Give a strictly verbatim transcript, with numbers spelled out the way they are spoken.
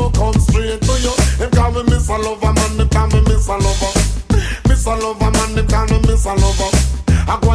go come straight to you. Them call me Miss a Lover, man, them call me Miss a Lover. Miss a Lover, man, them call me Miss a Lover. I go